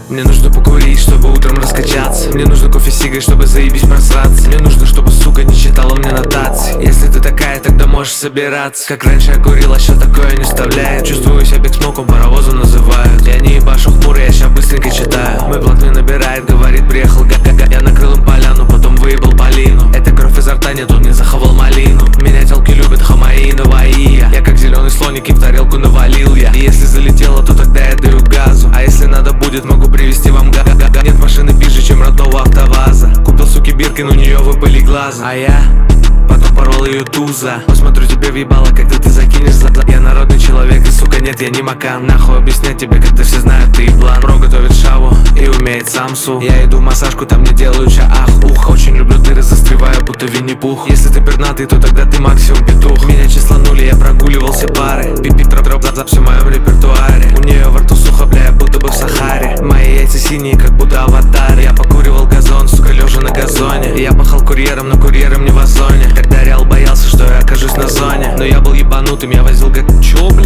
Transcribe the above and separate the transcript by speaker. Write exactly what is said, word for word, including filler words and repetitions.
Speaker 1: Мне нужно покурить, чтобы утром раскачаться. Мне нужно кофе с сигой, чтобы заебись просраться. Мне нужно, чтобы сука не читала мне нотации. Если ты такая, тогда можешь собираться. Как раньше я курил, а ща такое не вставляет. Чувствую себя биг-смоком, паровозом называют. Я не ебашу хмурый, я ща быстренько читаю. Мой блат мне набирает, говорит, приехал га-га-га. Я накрыл им поляну, потом выебал полину. Это кровь изо рта, нет, он не захавал малину. Меня телки любят, хамаиновая. Я как зеленый слоник, и в тарелку навалил я. И если залетело, то тогда я даю газу. А если надо будет, могу привезти вам га-га-га. Нет машины пизже, чем родного АвтоВАЗа. Купил суки Биркин, у нее выпали глаза. А я потом порол ее туза. Посмотрю тебе в ебало, когда ты закинешь за. Я народный человек, и сука нет, я не макан. Нахуй объяснять тебе, когда все знают, ты еблан. Бро готовит шаву и умеет самсу. Я иду в массажку, там мне делают ча ах ух. Очень люблю дыры, застреваю, будто Винни-Пух. Если ты пернатый, то тогда ты максимум петух. Меня числанули, я прогуливал все пары. Пипи троп троп за все в моем репертуаре. У нее во рту сухо, бля, будто бы в Сахаре. Мои яйца синие, как будто аватар. Я покуривал газон, сука, лежа на газоне. Я пахал курьером, но курьером не в озоне. Когда реал боялся, что я окажусь на зоне. Но я был ебанутым, я возил как чё, бля.